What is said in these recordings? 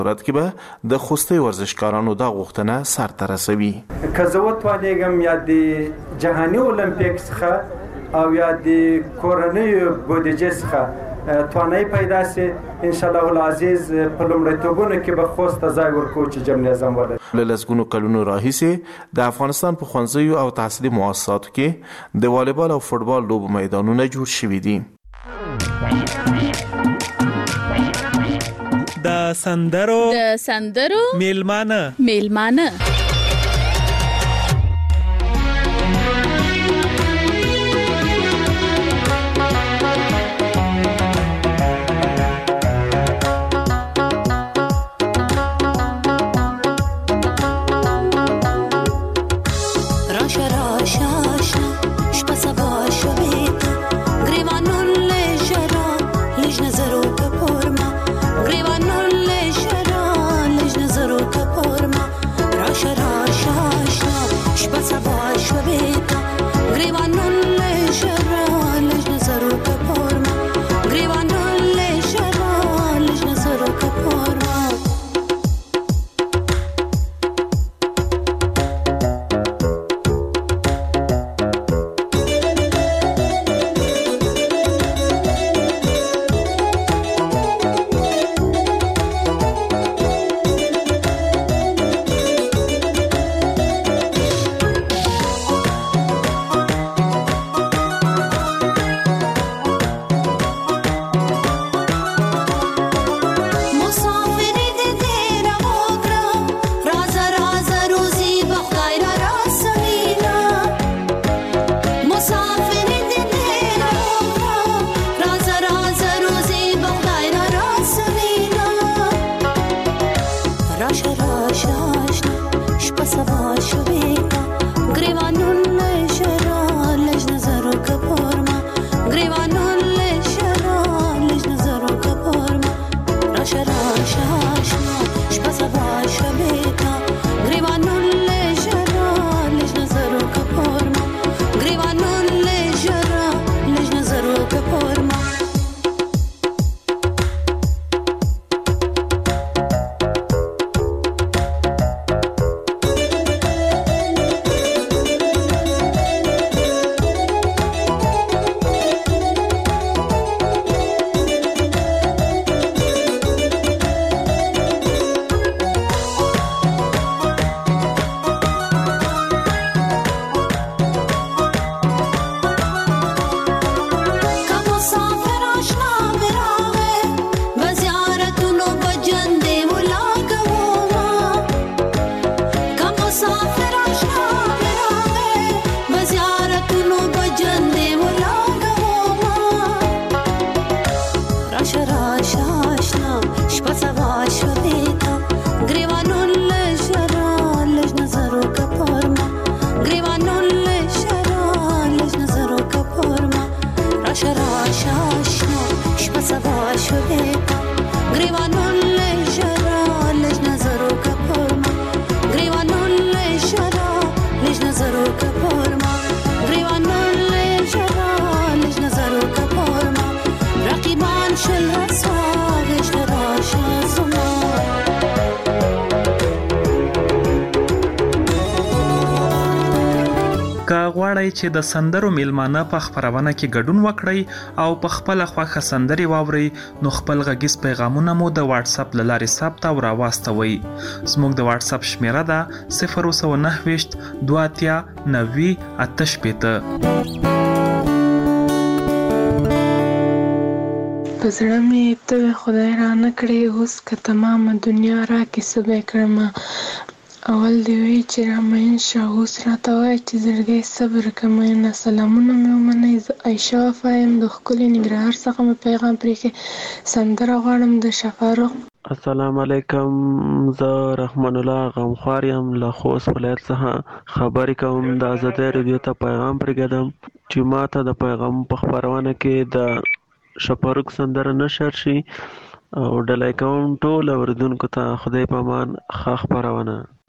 صورت کې به د خوستي ورزشکارانو دا غوښتنه سرته رسوي. که زه وتوانېږم یا د جهاني اولمپیک څخه او یا د کورنیو بودیجې څخه توانایي پیدا سي، انشاءالله العزیز په لومړیتوبونو کې به خوست ته ځای ورکوو چې جم نظام ولري. له لسګونو کلونو راهیسې د افغانستان په ښوونځیو او تحصیلي مؤسساتو کې د والیبال او فوټبال لوبو میدانونه جوړ شوي دي. د سندرو میلمانه غواړئ چې د سندرو میلمانه په خپرونه کې ګډون وکړئ او په خپل خوښه سندري واورئ نو خپل غږیز پیغامونه مو د واتس اپ له لارې ثبت او راواستوئ. زموږ د واتس اپ شمیره ده 029 2 90 88. په زړه مې ته خدای را نه کړې، اوس که تمامه دنیا را کې څه به کړمه. اول دی وی چې را مین شه، اوس راته وایه چې زړګی صبر کمینه. سلامونه مې ومنئ، زه عایشه وفا یم د ښکلي ننګرهار څخه مې پیغام پرېښی. سندره غواړم د شفاروق. السلام علیکم، زه رحمان الله غمخوار یم له خوست ولایت څخه خبرې کوم. د ازادۍ راډیو ته پیغام پرېږدم چې ما ته د پیغام په خپرونه کې د شفاروق سندره نشر شي او ډالۍ کوم ټول اوریدونکو ته. خدای په امان، ښه خپرونه.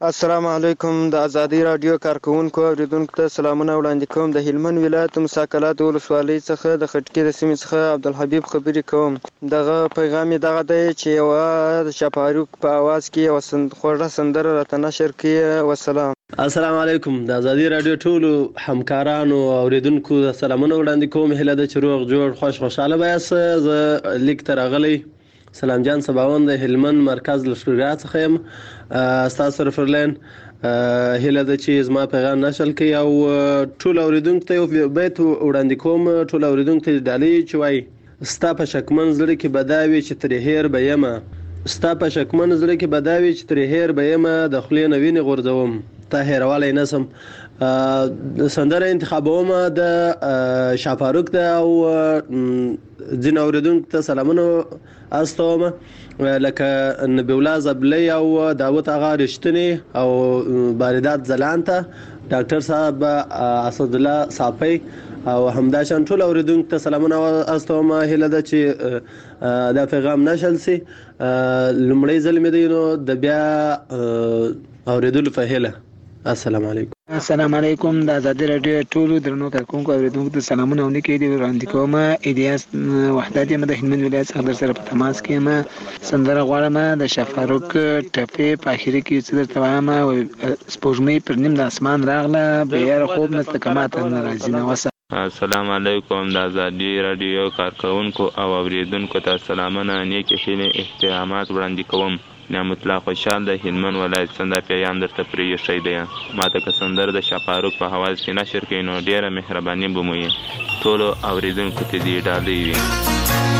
السلام علیکم. د ازادي رادیو کارکونکو اوریدونکو ته سلامونه وړاندې کوم. د هلمند ولایت مساکلات ولسوالۍ څخه د خټکي د سیمې څخه عبدالحبیب خبرې کوم. دغه پیغام دغه دی چې یوه د شفاروق په اواز کې یوه خوږه سندره راته نشر کړي. والسلام. السلام علیکم. د ازادي رادیو ټولو همکارانو او اوریدونکو ته سلامونه وړاندې کوم. هیله ده چې روغ جوړ خوشحاله یاست. زه لیک ته راغلی سلام جان سباوند د هلمند مرکز لشکرګاه څخه یم. ستاسو رفرلین هیله ده چې زما پیغام نشر کړي او ټول اوریدونکو ته یو بیت وړاندې کوم. ټول اوریدونکو ته ډالۍ چې وایي ستا په شکمن زړه کې به دا وي چې ترې هیر به یمه، ستا په شکمن زړه کې به دا وي چې ترې هیر به یمه، د خولې نه وینې غورځوم تا هیرولی نه سم. سندره انتخابوم د شفاروق ده او ځینې اوریدونکو ته سلامونه استوم لکه نبی الله زبلی او داوود آغا رښتینی او باردات ځلان ته ډاکټر صاحب اسدالله صافی او همداشان ټول اوریدونکو ته سلامونه استوم. هیله ده چې دا پیغام نشل سي. لومړی ځل مې دی نو د بیا اوریدلو په هیله. السلام علیکم. السلام علیکم. د ازادي رادیو ټولو درنو کارکونکو اوریدونکو ته سلامونه او نیکې دي وړاندې کوم. الیاس وحدت یم د هلمند ولایت څخه در سره په تماس کې یم. سندره غواړم د شفاروق ټپې په اخري کې څه درته وایم. سپوږمۍ پر نیم د اسمان راغله بیا خوب نسته که ماته نه راځي نه. السلام علیکم. د ازادي رادیو کارکونکو او اوریدونکو ته سلامونه نیکې هیلې احترامات وړاندې کوم. نعمت الله خوشحال د هلمند ولایت څنګه پیغام درته پرېښی دی. ماته که سندره د شفاروق په حواس کې نشر کړئ نو ډېره مهرباني به مو وي. ټولو اوریدونکو ته دې ډالۍ وي.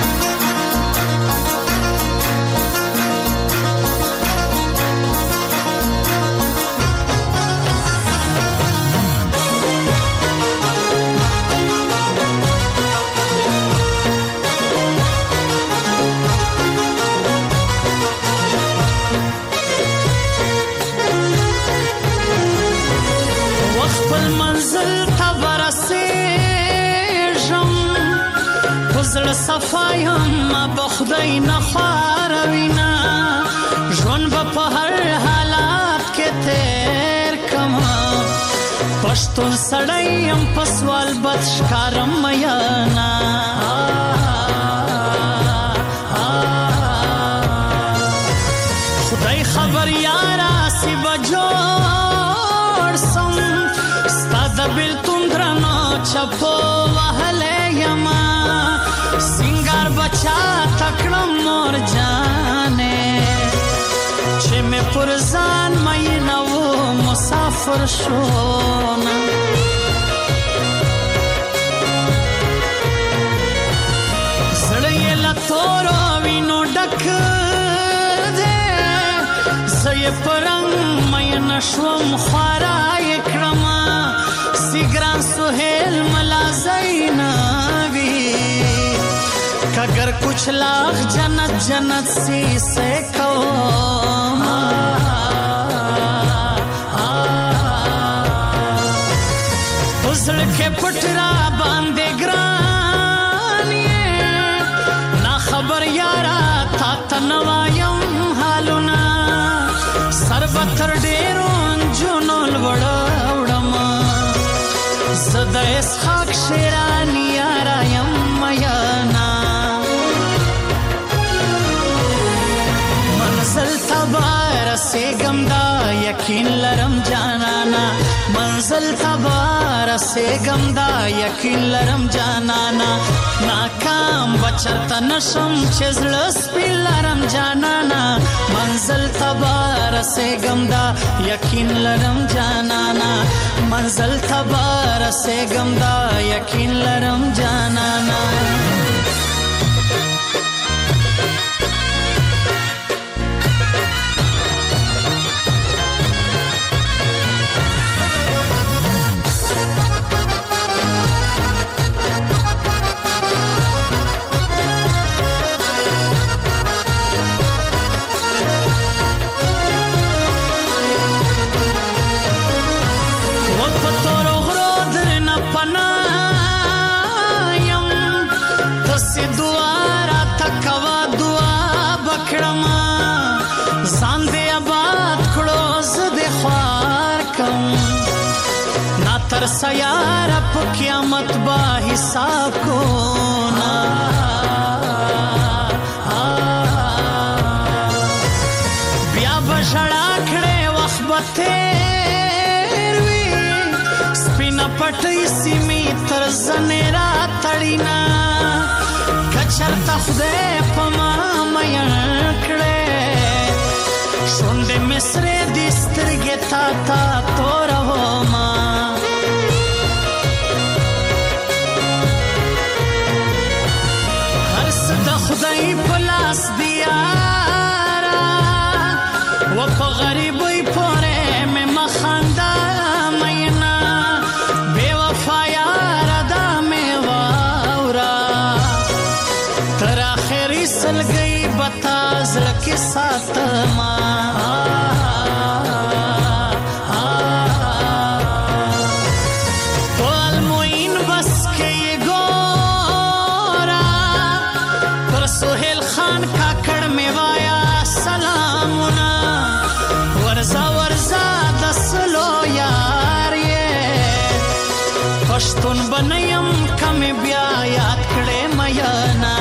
صفایم بخدای نخواروینا ژوند به په هر حالات کې تیر کما پښتون سړی په سوال بد ښکارم میانا خدای خبر یارا سی بجوړ سم ستا د بیلتون درنو چپو وهلې یما سنگار بچا تکړم نور جانې چې مې پر ځان مې نو مسافر شوم زړه یې له تورو وینو ډک دی زه یې په رنګ مې نشوم خورا یې کړم سیګران سهیل ملا زینبي اگر کچھ لاکھ جنت جنت سی سے کہو حسن کے پٹرا باندے گرانی نا خبر یارا تا تنوایم حالونا سربتر ڈیرون جنول وڑاوڑم زد اسحاق شیرانی یارا یم میانا منزل تبار سیگم دا یقین لرم جانانا منزل تبار سیگم دا یقین لرم جانانا ناکام بچرتا نشم چزل سپیل لرم جانانا منزل تبار سیگم دا یقین لرم جانانا منزل تبار سیگم دا یقین لرم جانانا هر سیاره په قیامت با حساب کو نا بیا بشړا کړه وخت به تیر وی سپینا پټي سیمې تر زنه را تړینا کچرتا خدای په ما مې کړه شونډې مصرې دې سترګې تا تور وما هر څه د خدای په لاس دی یارا و په غریبۍ پورې مې مخانده مینا بې وفا یاره دا مې واوره تر آخري سلګۍ به تا زړه کې ساتما پښتون بنیم کم بیا یاد کړه میانا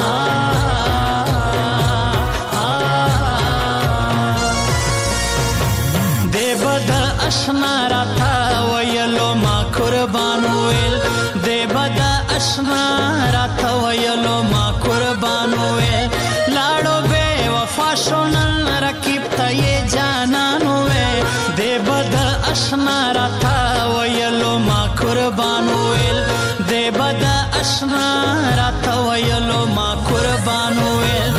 دې بد اشنا راتا ویلو ما قربان ویل دې بد اشنا راتا ویلو ما قربان ویل لاړو بے وفا شونن رکیب ته جانان وې دې بد اشنا راتا ویلو ما قربان ویل دې بد اشنا راته ویلو ما قربان ویل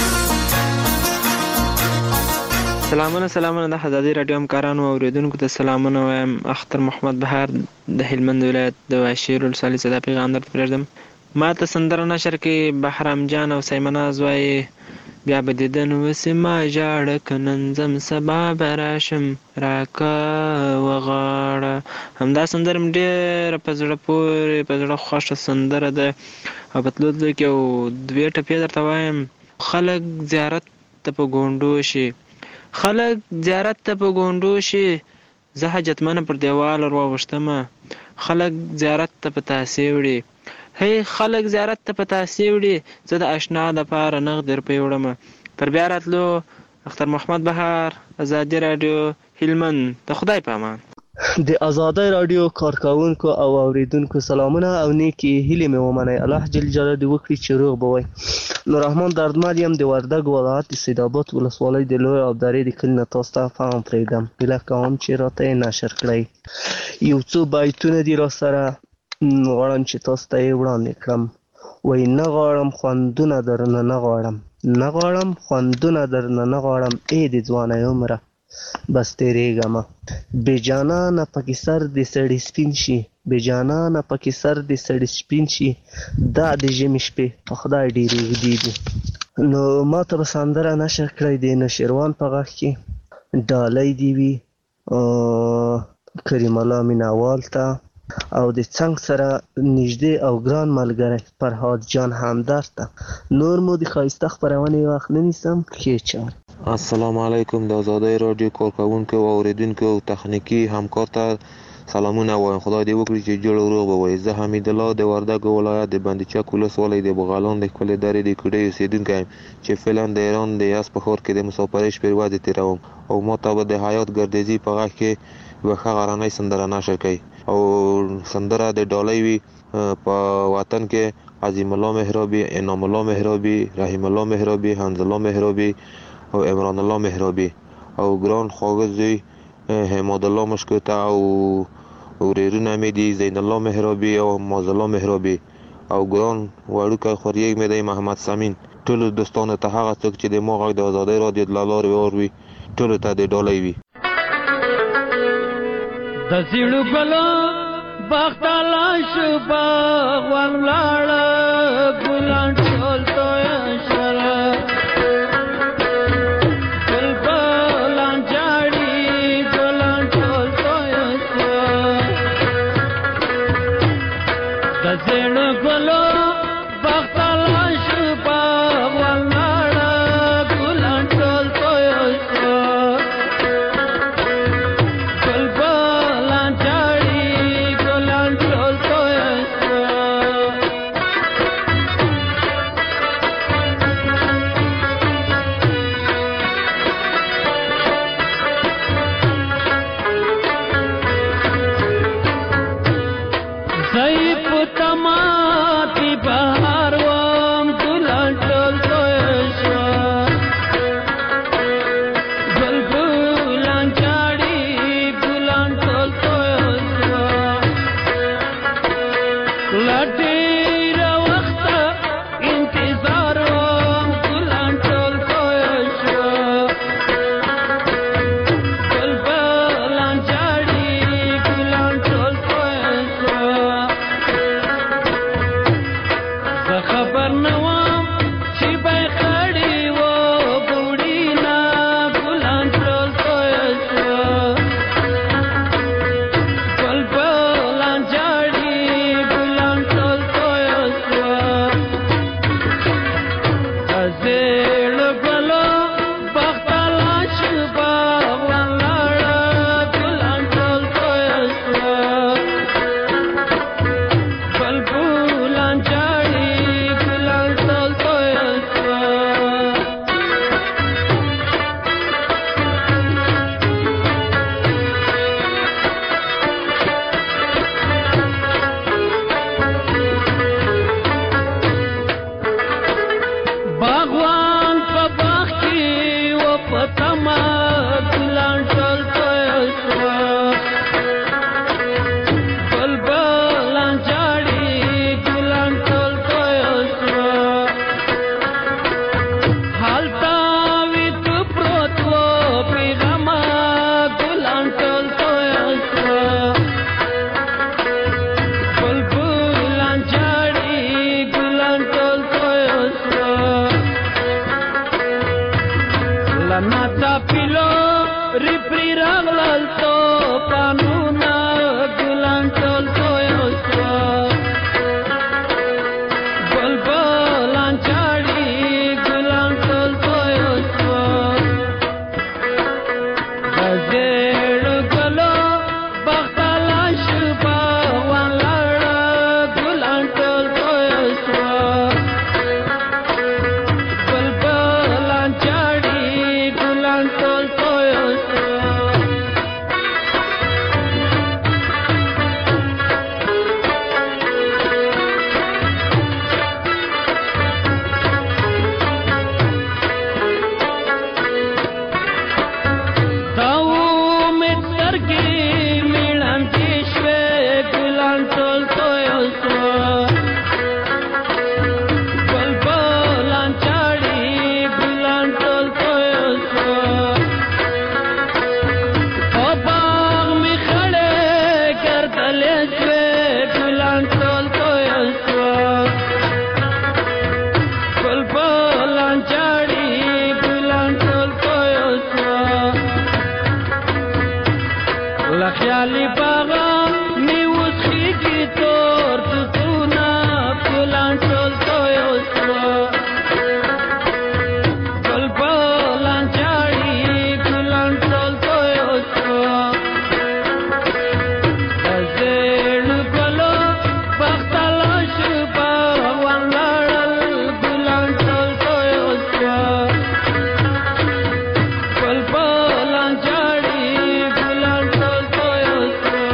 سلامونه د حزادي رادیو همکارانو او اوریدونکو ته سلامونه وایم. اختر محمد بهار د هلمند ولایت د واشیر ولسوالۍ څخه د پیغام درته پرېږدم. ما ته سندره نشر کې بهرام جان او سیمناز وایي بیا به دیدن وسې ما ژاړه که نن ځم سبا به راشم راکه وغاړه. همدا سندره م ډېره په زړه پورې په زړه خوښه سندره ده او په تلو تلو کې یو دوې ټپې درته وایم. خلک زیارت ته په ګونډو شي خلک زیارت ته په ګونډو شي زه حاجتمنه پر دیوال ورواوښتمه خلک زیارت ته په تاسې وړي هی خلک زیارت ته په تاسې وړي زه د اشنا دپاره نغد روپۍ وړمه. تر بیا راتلو اختر محمد بهار ازادي راډیو هلمند. د خدای په امان. د ازادۍ راډیو کارکوونکو او اوریدونکو سلامونه او نیکې هیلې مې ومنئ. الله جل جلاله دې وکړي چې روغ به وئ. نور رحمان دردمل یم د وردګ ولایت د سیدآباد ولسوالۍ د لوی ابدارۍ د کلي نه تاسو ته پیغام پرېږدم. هیله کوم چې راته یې نشر کړئ. یو څو بیتونه دي راسره غواړم چې تاسو ته یې وړاندې کړم. وایي نه غواړم خوندونه درنه نه غواړم نه غواړم خوندونه درنه نه غواړم ای د ځوانۍ عمره بس تېرېږمه بې جانانه پکې سر د سړي سپین شي بې جانانه پکې سر د سړي سپین شي دا د ژمي شپې په خدای ډېرې اوږدې دي. نو ما ته به سندره نشر کړی د نوشیروان په غږ کې ډالۍ دې وي کریم الله مینهوال ته او د څنګ سره نږدې او ګران ملګری فرهاد جان همدرد ته. نور مو د ښایسته خپرونې وخت نه نیسم. ښې چارې. السلام علیکم. د ازادۍ راډیو کارکوونکو او اوریدونکو او تخنیکي همکار ته سلامونه وایم. خدای دې وکړي چې جوړ او روغ به وئ. زه حمید الله د وردګ ولایت د بندچک ولسوالۍ د بغالان د ښکلې درې د کوډۍ اوسېدونکی یم چې فعلا د ایران د یزد په ښار کې د مسافرۍ شپې ورځې تېروم او ما ته به د حیات ګردیزي په غږ کې یوه ښه غرنۍ سندره نشر کوي او سندره د ډالۍ وي په وطن کې عظیم الله محرابي انعام الله محرابي رحیم الله محرابي حمز الله محرابي او عمران الله محرابي او ګران خواږه زوی حماد الله مشکوته او ورېرونه مې دي زین الله محرابي او ماز الله محرابي او ګران وړوکی خوریږ مې دی محمد سمین. ټولو دوستانو ته هغه څوک چې د ما غږ د ازادۍ راډیو له لارې واوري ټولو ته د ډالۍ وي. د زیړو ګلو باغ شو باغ ولاړه ګلان ټول تویه شله ګلان جاړي ګلان ټول تویه شوه د زیړو ګلو باغ شو باغ ولاړه ګلان ټول تویه شوه ما ګلان ټول توی شوه بلبلان جاړي ګلان ټول توی شوه هلته وي تو پروت و پیغامه ګلان ټول توی شوه بلبلان جاړي ګلان ټول توی شوه لنا تا پیلو ری پری راغلل تو قانونا ګلان ټول توی شوه بلبلان جاړي ګلان ټول توی شوه د زیړو ګلو بختاله شوه ولاړه ګلان ټول توی شوه بلبلان جاړي ګلان ټول توی شوه دا امید سترګې میړانې شوې ګلان ټول توی شوه بلبلان جاړي ګلان ټول توی شوه په باغ مې خړې ګردلې شوې ګلان ټول توی شوه بلبلان جاړي ګلان ټول توی شوه له خیالي باغه مې اوس خېږي تور توتونه ګلان ټول توی شوه بلبلان جاړي ګلان ټول توی شوه د زیړو ګلو بختاله شوه ولاړل ګلان ټول توی شوه بلبلان جاړي ګلان ټول توی شوه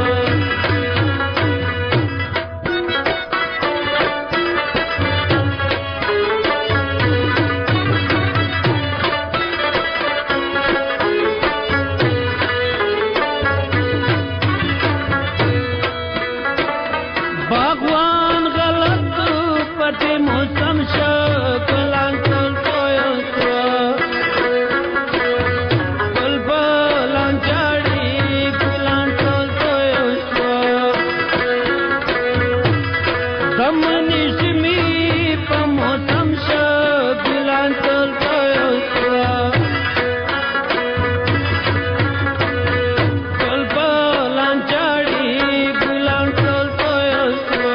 باغوان غلط پټې موسم شو ګلان ټول توی شوه بلبلان جاړي ګلان ټول توی شوه د مني ژمي په موسم شو ګلان ټول توی شوه بلبلان جاړي ګلان ټول توی شوه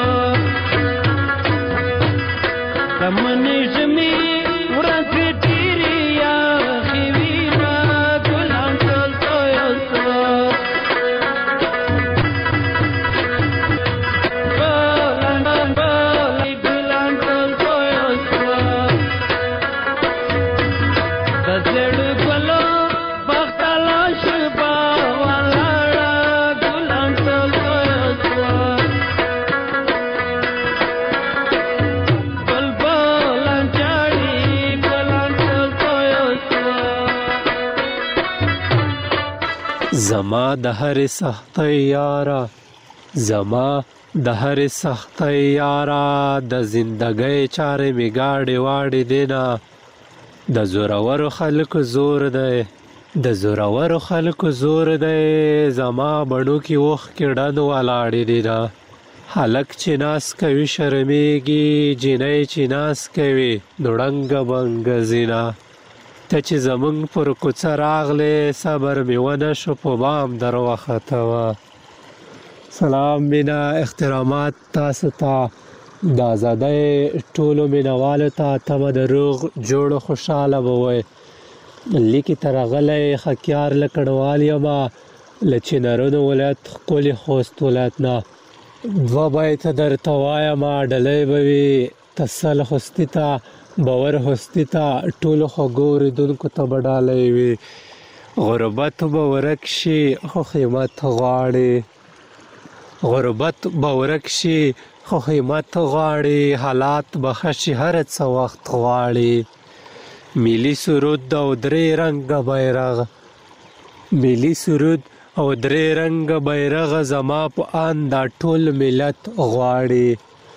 د مني ژمي ورځې ډېرې یخې وینه ګلان ټول توی شوه بلبلان ګلان ټول توی شوه د زیړو ګلو بختاله شوه ولاړه ګلان ټول توی شوه بلبلان جاړي ګلان ټول توی شوه زما د هرې سختۍ یاره زما د هرې سختۍ یاره د زندګۍ چارې مې ګاډې واډې دینه د زورورو خلکو زور دی د زورورو خلکو زور دی زما بڼو کې اوښکې ډنډ ولاړې دینه هلک چې ناز کوي شرمېږي جینۍ چې ناز کوي نو ړنګه بنګه ځینه ته چې زمونږ پر کوڅه راغلې صبر مې ونه شو په بام در وختوه سلام مینه احترامات تاسو ته د ازادۍ ټولو مینوالو ته تمه د روغ جوړ خوشحاله به وئ لیکې ته راغلی خکیار له کډوال یمه له چنارونو ولایت ښکلي خوست ولایت نه دوه بیته درته وایمه ډلۍ به وي تسل خوستي ته باور هستي ته ټولو خوږو اورېدونکو ته به ډالۍ وي غربت به ورک شي خو قیمت غواړي غربت به ورک شي خو قیمت غواړي حالات به ښه شي هر څه وخت غواړي ملي سرود او درې رنګه بیرغ ملي سرود او درې رنګه بیرغ زما په آن دا ټول ملت غواړي.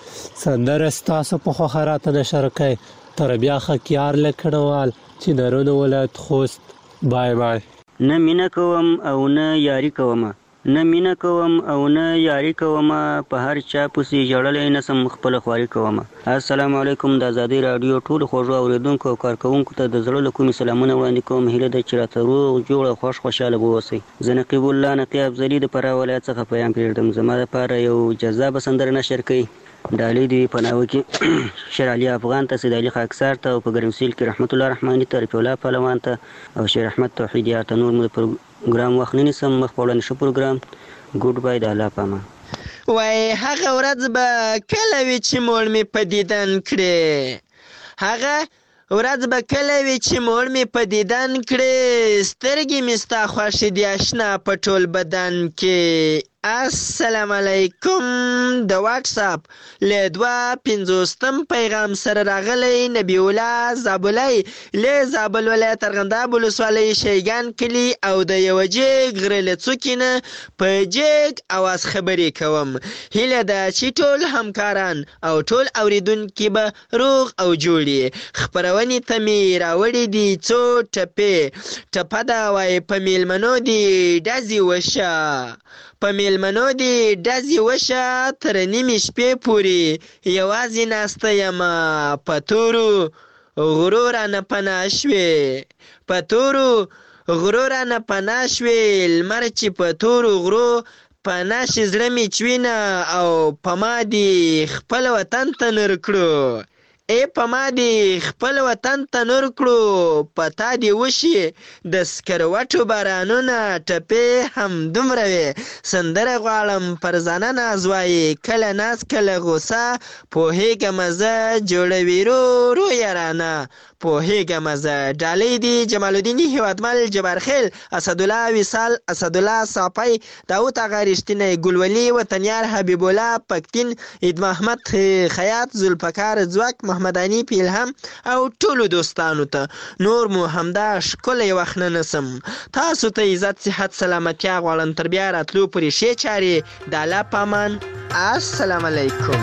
سندره ستاسو په خوښه راته نشر کړئ. تر بیا ښه کیار لکړوال چې نرونو ولایت خوست. بای بای. نه مینه کوم او نه یاري کومه، نه مینه کوم او نه یاري کومه، په هر چا پسې ژړلی نه سم خپله خواري کومه. السلام علیکم. د ازادۍ راډیو ټولو خوږو اورېدونکو او کارکوونکو ته د زړه له کومې سلامونه وړاندې کوم. هیله ده چې راته روغ جوړ او خوشحاله به اوسئ. زه نقیب الله نقي افضلي د فراه ولایت څخه پیام پرېږدم. زما دپاره یو جذابه سندره نشر کوي. ډالۍ دې په ناوه کې شیر علي افغان ته، سید علي خاکسار ته، او په ګرمسیل کې رحمت الله رحماني ته، رفیع الله پهلوان ته او شیر احمد توحید یار ته. نور مو د پروګرام وخت نه نیسم، مخ په وړاندې ښه پروګرام. ګوډ بای، د الله په امان. وای هغه ورځ به کله وي چې موړ مې په دیدن کړې، هغه ورځ به کله وي چې موړ مې په دیدن کړې، سترګې مې ستا خوښې دي اشنا په ټول بدن کې. السلام علیکم. د واټساپ له 250 پیغام سره راغلی نبی الله زابلی له زابل ولایت ارغنداب ولسوالۍ شیګان کلي او د یوه جېګ غره له څوکې نه په جېګ اواز خبرې کوم. هیله ده چې ټول همکاران او ټول اوریدونکي به روغ او جوړ وي. خپرونې ته مې راوړي دي څو ټپې. ټپه ده وایي په میلمنو دې ډزې وشه، په میلمنو دې ډزې وشه، تر نیمې شپې پورې یوازې ناسته یمه، په تورو غرو رانه پناه شوې، په تورو غرو رانه پناه شوې، لمر چې په تورو غرو پناه شي زړه مې چوینه، او په ما دې خپل وطن ته نور کړو، ای په ما دې خپل وطن ته نور کړو، په تا دې وشي د سکروټو بارانونه، ټپې هم دومره وې. سندره غواړم پر ځانه ناز وایي، کله ناز کله غوسه، پوهېږمه زه جوړوي رو رو یارانه، پوهېږمه زه. ډالۍ دي جمال الدین هیوادمل، جبار خیل، اسدالله وصال، اسدالله صافی، داود اغا رښتینی، ګلولي وطنیار، حبیب الله پکتین، عید محمد خیاط، ذوالفقار ځواک، محمد انیف الهام او ټولو دوستانو ته. نور مو همدا ښکلی وخت نه نسم. تاسو ته عزت صحت سلامتیا غواړم. تر بیا راتلو پورې ښې چارې د الله په امان. السلام علیکم.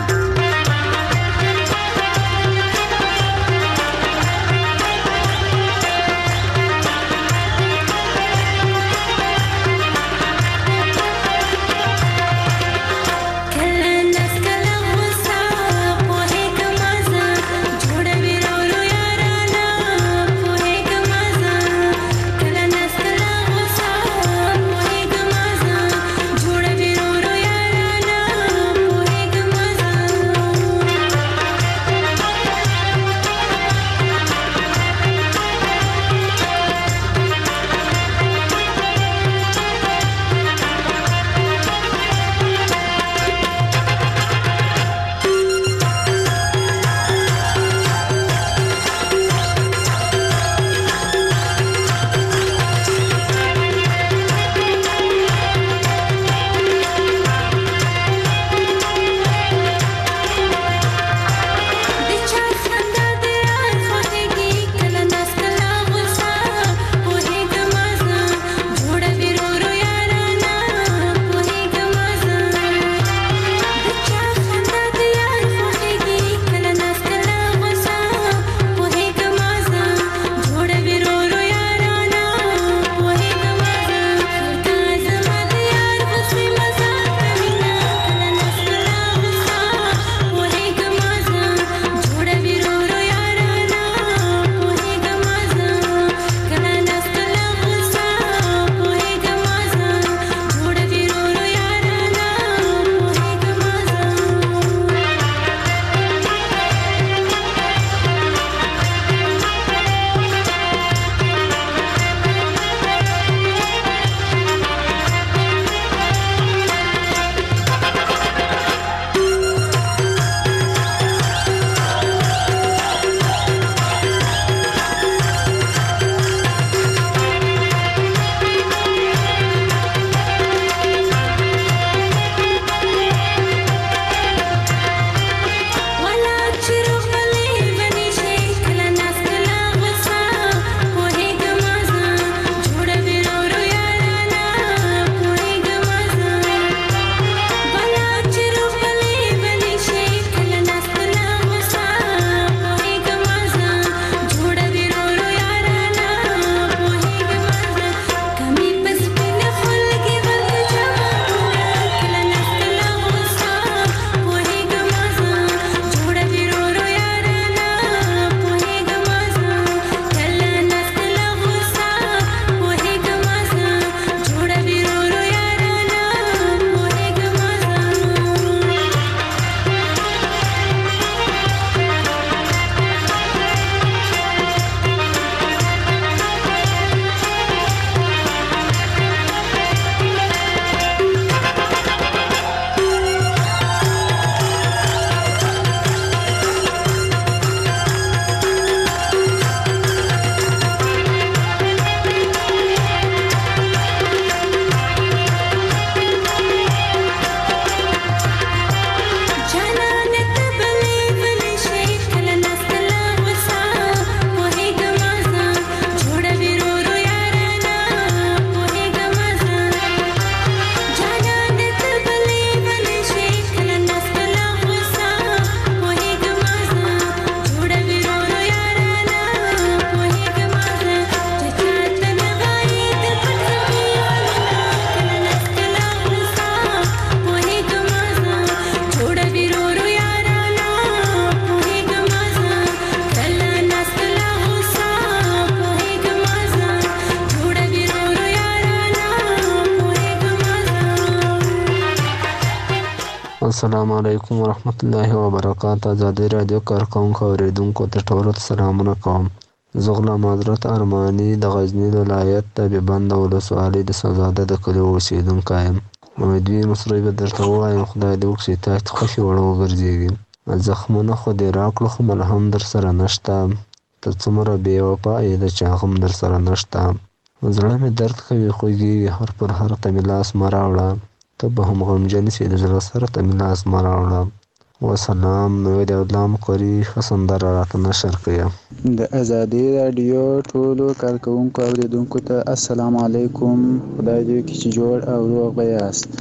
السلام علیکم ورحمت الله وبرکاته. ازادي راډیو کارکونکو اوریدونکو ته ټولو ته سلامونه کوم. زه غلام حضرت ارماني د غزني ولایت د بند ولسوالۍ د سوزاده د کلي اوسېدونکی یم. امیدوي مصري به درته ووایم خدای دې وکړي تاسو خوښې وړ وګرځېږي. زخمونه خو دې راکړو خو ملهم در سره نشته. ته څومره بې وفا یې د چا غم در سره نشته. زړه مې درد کوي خوږېږي هر پر هر ته مې لاس مه راوړه. ته به هم غمجن سې د زړه سره ته مې لاس مه راوړه. وسلام. نو د الله مقري ښه سندره راته نشر کړه. د ازادي راډیو ټولو کارکوونکو اوریدونکو ته السلام علیکم. خدای دې وکړي چې جوړ او روغ به یاست.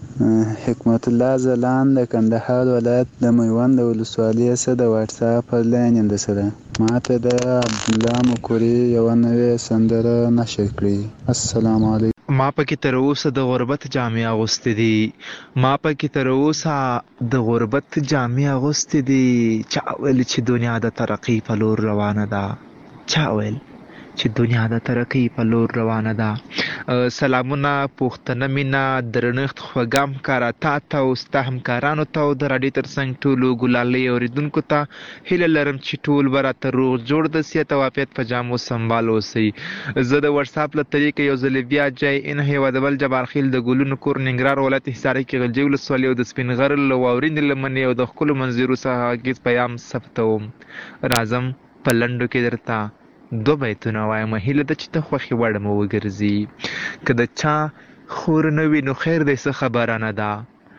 حکمت الله ځلان د کندهار ولایت د میوند ولسوالۍ څخه د واټساپ لاین یم درسره. ما ته د عبدالله مقري یوه نوې سندره نشر کړې. السلام علیکم. ما پکې تر اوسه د غربت جامې اغوستې دي. ما پکې تر اوسه د غربت جامې اغوستې دي. چا ویل چې دنیا د ترقۍ په لور روانه ده. چا ویل چې دنیا د ترقۍ په لور روانه ده. سلامونه، پوښتنه، مینه، درنښت، خوږه همکاره تا ته او ستا همکارانو ته او د راډیو تر څنګ ټولو ګلالۍ اوریدونکو ته هیله لرم چې ټول به راته روغ جوړ د صحت او عافیت په جامو سنبال اوسئ. زه د وټساپ له طریقې یو ځل بیا جای ان هیوادول جبار خیل د ګلونو کور ننګرهار ولایت حصاري کې غلجي ولسوالۍ او د سپین غر له واورینې لمنې او د ښکلو منظرو څخه غږیز پیغام ثبتوم. راځم په لنډو کې درته دو بیتونه وایم. هیله ده چې ته خوښې وړ مو وګرځي. که د چا خور نه وي نو خیر دی څه خبره نه ده.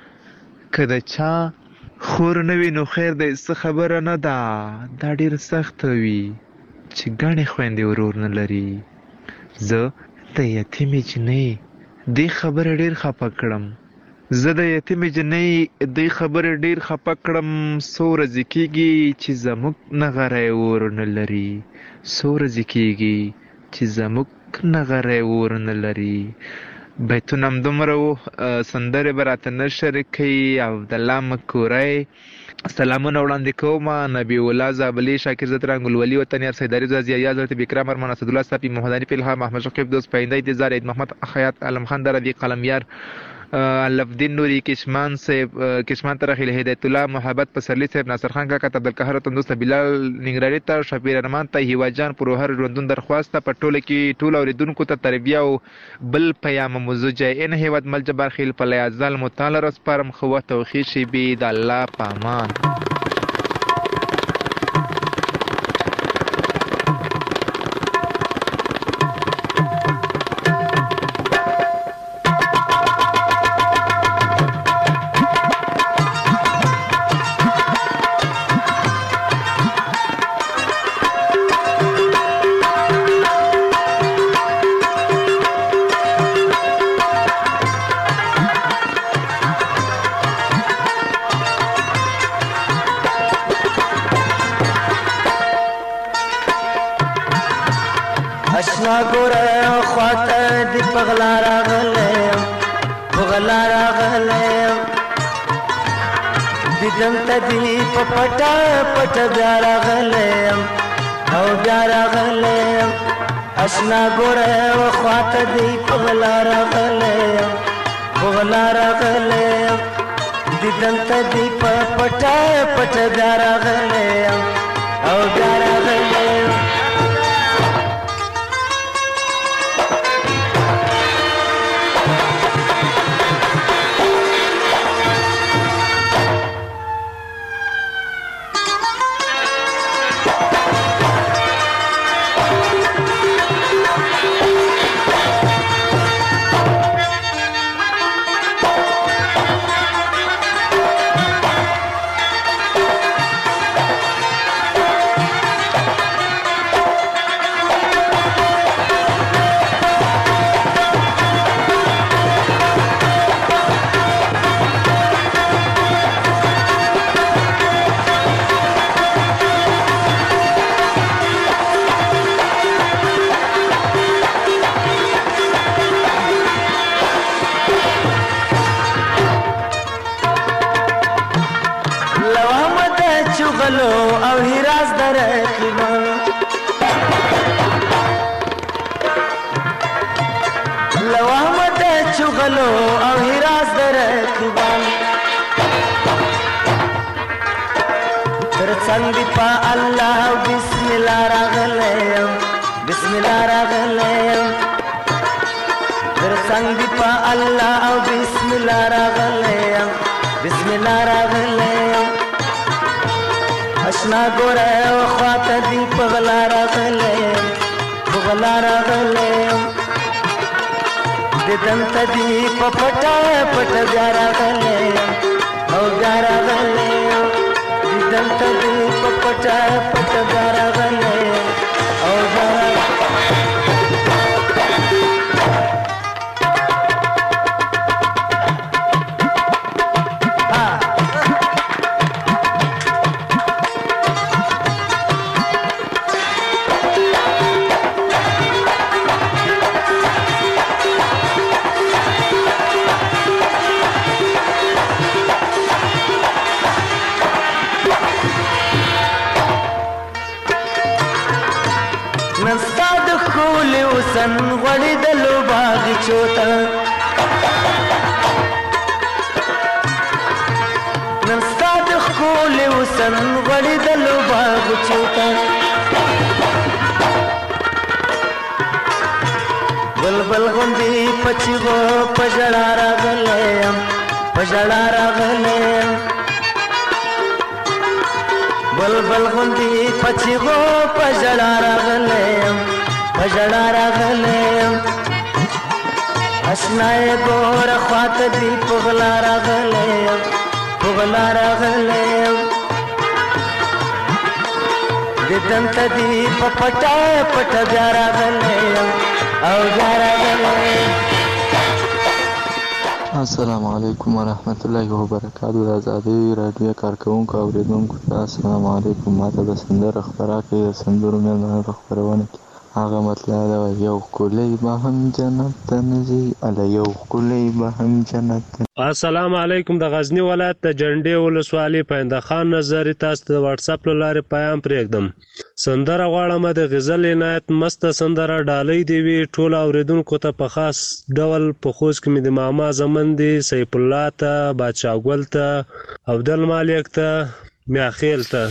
که د چا خور نه وي نو خیر دی څه خبره نه ده. دا ډېر سخته وي چې ګڼې خویندې ورور نه لري. زه د یتیمې جنۍ دې خبره ډېر خفه کړم. زه د یتیمې جنۍ دې خبره ډېر خفه کړم. څو ورځې کېږي چې زموږ نغری ور نه لري. څو ورځې کېږي چې زموږ نغری ور نه لري. بیتونه همدومره وو. سندرې به راته نشر کوي. عبدالله مقري سلامونه وړاندې کوم. نبی الله زابلي، شاکر زتران، ګلولي وطن یار، سیداري زازي ایاز، حضرت بکرام ارمان، اسدالله صافي، محمداني فلحام، احمد شقیب دوست، پاینده انتظار، عید محمد خیاط، علم خان دربی، قلمیار، الفدین نوری، کشمان صاحب، کشمان ترخیل، هدایت الله، محبت پسرلی صاحب، ناصر خان کاکا، عبدالقهار تندوست، بلال ننګرهاري ته، شفیع ارمان ته، هیوا جان پروهر ژوندون درخواست ته، په ټوله کې ټول اوریدونکو ته تربیه او بل پیام موضوع جای ان هیواد مل جبار خیل په لیازال متعال رسپارم خو توخی شی بی د الله پامان. اشنا ګوره خواته دی پغلا راغلیم، پغلا راغلیم، دیدم ته دی په پټه پټه بیا راغلیم او بیا راغلیم. اشنا ګوره خواته دی پغلا راغلیم، پغلا راغلیم، دیدم ته دی په پټه پټه بیا راغلیم او بیا راغلیم. او هراس در اقلیمان لو احمد چغلو او هراس در اقلیمان څنګ دی په الله بسم الله راغلی بسم الله راغلی در څنګ دی په الله او بسم الله راغلی بسم الله راغلی اشنا ګوره خواته دی په غلا راغلی په غلا راغلی ددن ته دی په پټه پټه بیا راغلی او بیا راغلی ددن ته دی په پټه پټه بیا راغلی او بیا سن غړي د لوباغ چوتا نن ستاد خول وسن غړي د لوباغ چوتا بلبل غوندي پچغو پجړا راغلم پجړا راغلم بلبل غوندي پچغو پجړا راغلم پجړا راغلم اشنای ګور خواته دی پغلا راغلم پغلا راغلم ددن ته دی پټا پټا بیا راغلم او بیا راغلم. السلام علیکم ورحمت الله وبرکاتہ. د آزادۍ راډیو کارکوونکو او اوریدونکو ته السلام علیکم. ماته د سندرو خپرا کې د سندرو مېلمانه خپرونه کې هغه مطلب دا یو ښکلی به هم جنت ته نه ځي اله یو ښکلی به هم جنت ته. السلام علیکم. د غزنی ولایت د جنډې ولسوالۍ پاینده خان نظري تاسو ته د واتس اپ له لارې پیغام پرېږدم. سندره غواړم د غزل عنایت مسته سندره ډالۍ دی وي ټول اوریدونکو ته په خاص ډول په خوست کې مې د ماما زمن دی سیف الله ته بادشاه ګل ته عبدل مالک ته میاخیل ته.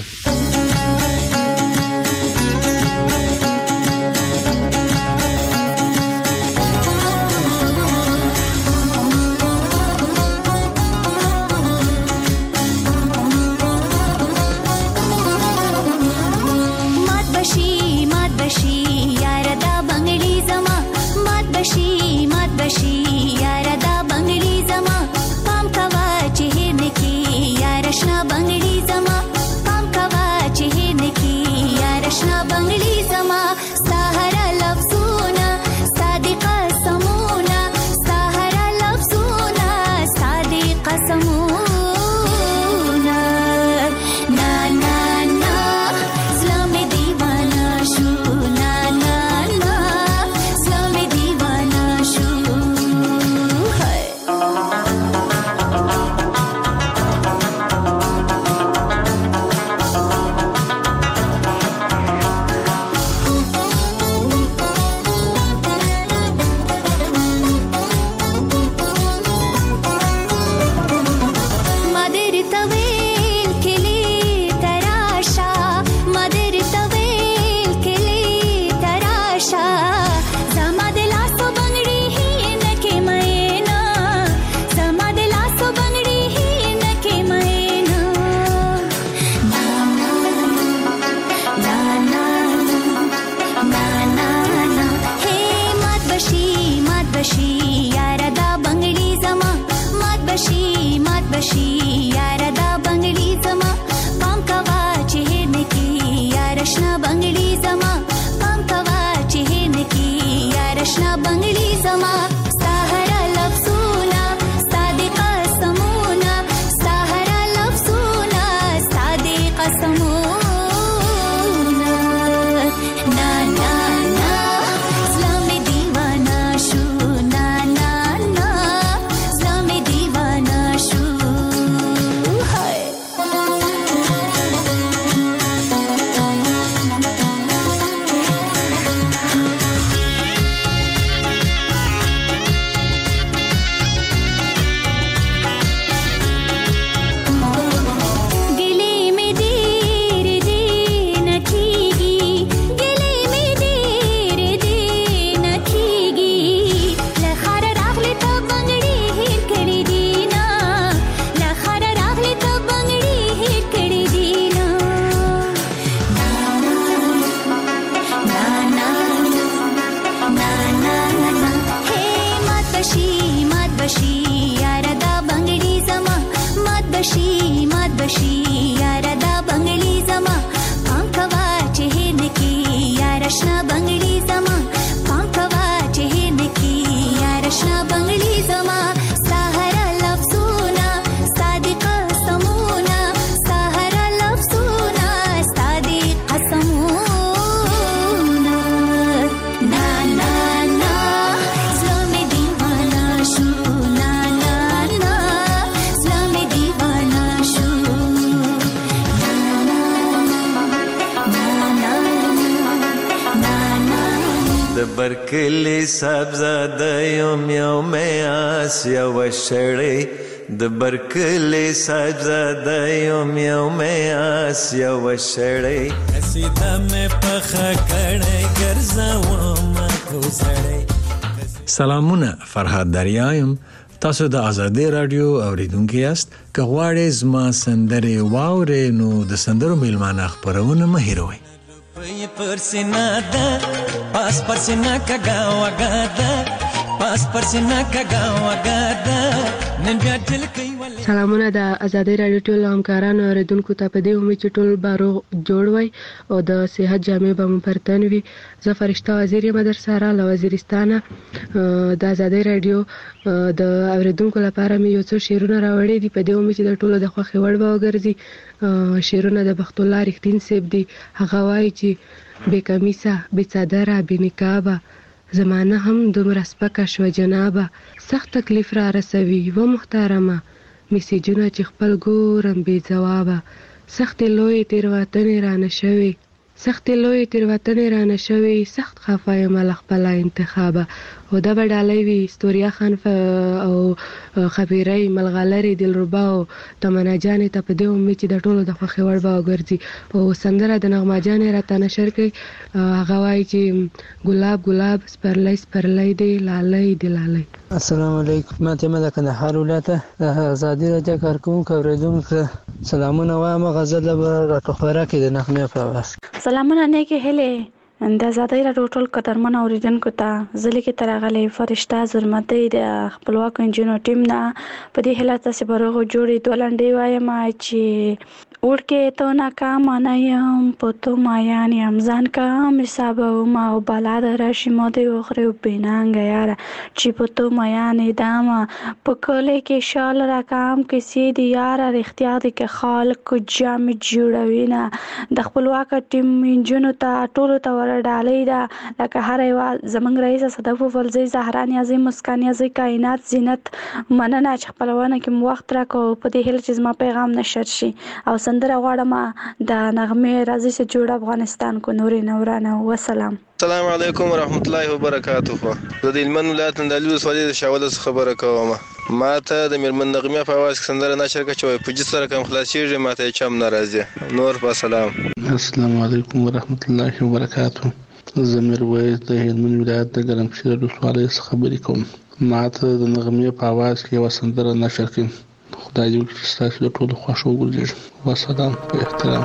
Na کلی صاحبزاده یم یو میاس یو شړی د برکلی صاحبزاده یم یو میاس یو شړی قصیده مې پخه کړی ګرځوم کوزړی. سلامونه، فرهاد دریا یم. تاسو د آزادۍ رادیو اوریدونکي یاست. که غواړئ زما سندرې واورئ نو د سندرو میلمانه خپرونه مه هېروئ. پر سینا ده پاس پر سینا کګا وګا ده پاس پر سینا کګا وګا ده نن بیا دل کوي. سلامونه د آزادۍ رادیو ټول همکارانو اوریدونکو ته په دې امید چې ټول به روغ جوړ وي او د صحت جامې به مو پر تن وي. زه فرشته وزیر یم در سره له وزیرستانه. د آزادۍ رادیو د اوریدونکو لپاره مې یو څو شعرونه راوړي دي په دې امید چې د ټولو د خوښې وړ به وګرځي. شعرونه د بخت الله رښتین صاحب دي. هغه وایي چې بې کمیسه بې څادره بې نقابه زمانه هم دومره سپکه شوه جنابه سخت تکلیف را رسوي و محترمه میسیجونه چې خپل ګورم بې ځوابه سختې لویې تېروتنې رانه شوې سخت خفه یم له خپله انتخابه. او دا به ډالۍ وي ستوریا خان او خبیرۍ ملغلرې دلربا او تمنا جانې ته په دې امید چې د ټولو د خوښې وړ به وګرځي. او سندره د نغمه جانې راته نشر کوي. هغه وایي چې ګلاب ګلاب سپرلی سپرلی دی لالی دی لالی. السلام علیکم. ما ته د کندهار ولایته د آزادۍ رادیو کارکوونکو اوریدونکو سلامونه وایم. غزل به راټوخوره کې د نغمې په اواز. سلامونه نیکې هیلې د آزادۍ رادیو ټول قدرمن اوریدونکو ته. زه لیکې ته راغلی فرشته زرمتۍ د خپلواکو نجونو ټیم نه. په دې هیله تاسې به روغ جوړې. دوه لنډۍ وایم چې وړکې تو ناکامه نه یم په تو مایان یم ځان کم حسابوم او بلا د راشي مو دې وخورې و بېنانګه یاره چې په تو میانې دامه په کلي کې شال راکام کیسې دي یاره رښتیا دي که خلکو جامې جوړوي نه. د خپلواکه ټیم نجونو ته ټولو ته ډالۍ ده لکه هر یوه زموږ رئیسه صدف وفرزۍ زهرا نیازۍ مسکان نیازۍ کائنات زینت مننه چې خپلونه کې مو وخت راکړو. په دې هیله چې زما پیغام نشر شي او سندره غواړم د نغمې راځي چې جوړ افغانستان کو نورې نورانه. وسلام. السلام علیکم ورحمت الله وبرکاته. زه د هلمند ولایت اندالي ولسوالۍ د شاوله څخه خبره کوم. ما ته د میرمن نغمې په اواز کې سندره نشر کړه چې وایي په جس سره کم خلاصېږي ما ته یې چم نه راځي. نور په سلام. السلام علیکم ورحمت الله وبرکاته. زه میرویس د هلمند ولایت د ګرمسیر ولسوالۍ څخه خبرې کوم. ما ته د نغمې په اواز کې یوه سندره نشر کړي. خدای دې وکړي چې ستاسو د ټولو خوښه وګرځېږي. وسلام په احترام.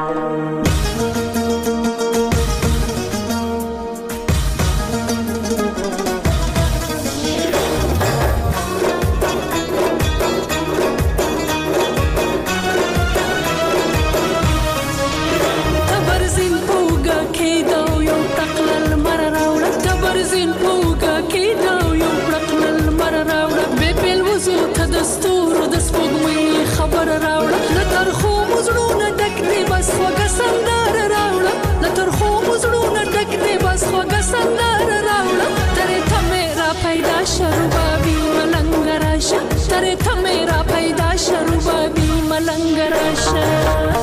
ترې ته میرا پیدا شروبابي ملنګ راشه.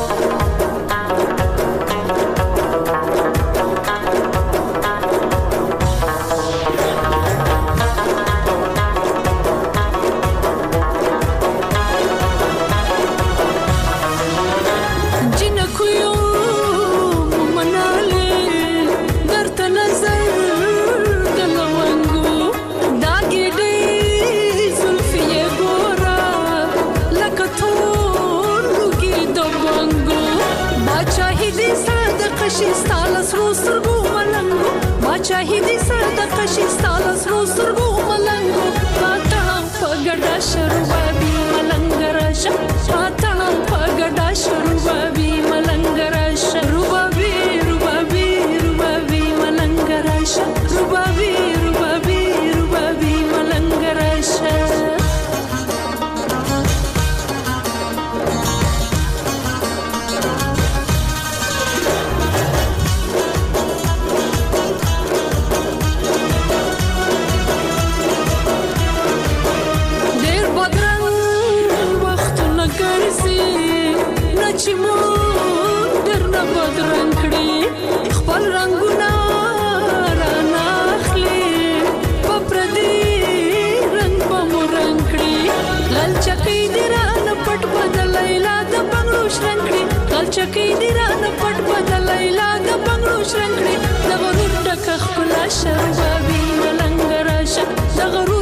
Bongo چکی دی رانه پټ بدل لیلا د بنگړو شرنګړي د غرور ټکه خپل شروبابي ملنګ راشه د غرور